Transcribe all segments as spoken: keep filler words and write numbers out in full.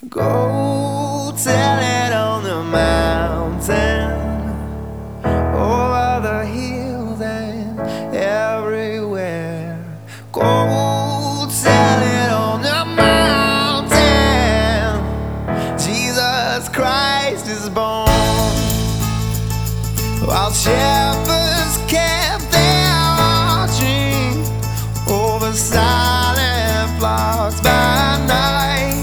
Go tell it on the mountain, over the hills and everywhere. Go tell it on the mountain, Jesus Christ is born. While shepherds kept their watching over silent flocks by night,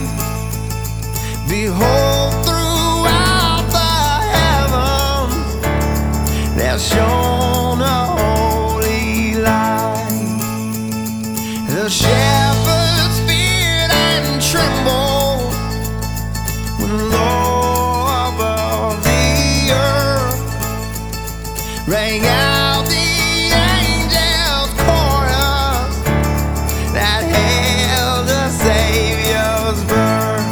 behold, throughout the heavens there shone a holy light. The shepherds feared and trembled when low above the earth rang out the angels' chorus that hailed the Savior's birth.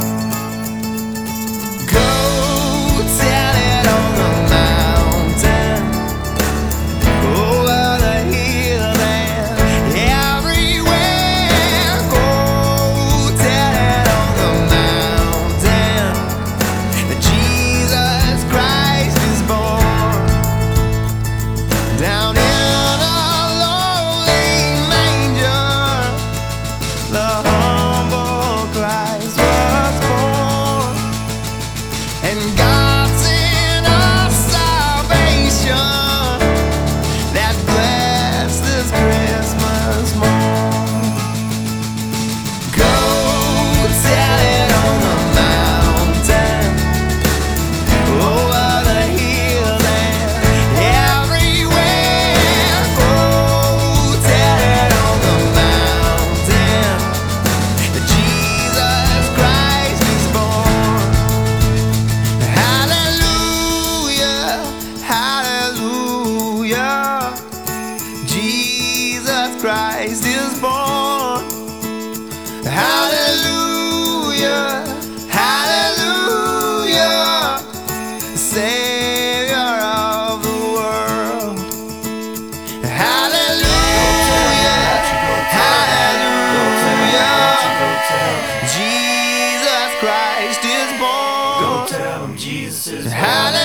Go tell it on the mountain, over the hill and everywhere. Go tell it on the mountain that Jesus Christ is born. Down in a lowly manger, the humble Christ was born. And God sent us salvation that blessed this Christmas morn. Go tell it on the mountain, over the hill and everywhere. Go tell it on the mountain that Jesus Christ is born. Hallelujah, hallelujah, Jesus Christ is born. Hallelujah, hallelujah, Savior of the world. Hallelujah, hallelujah, Jesus Christ is born. Go tell him Jesus is born. Hallelujah.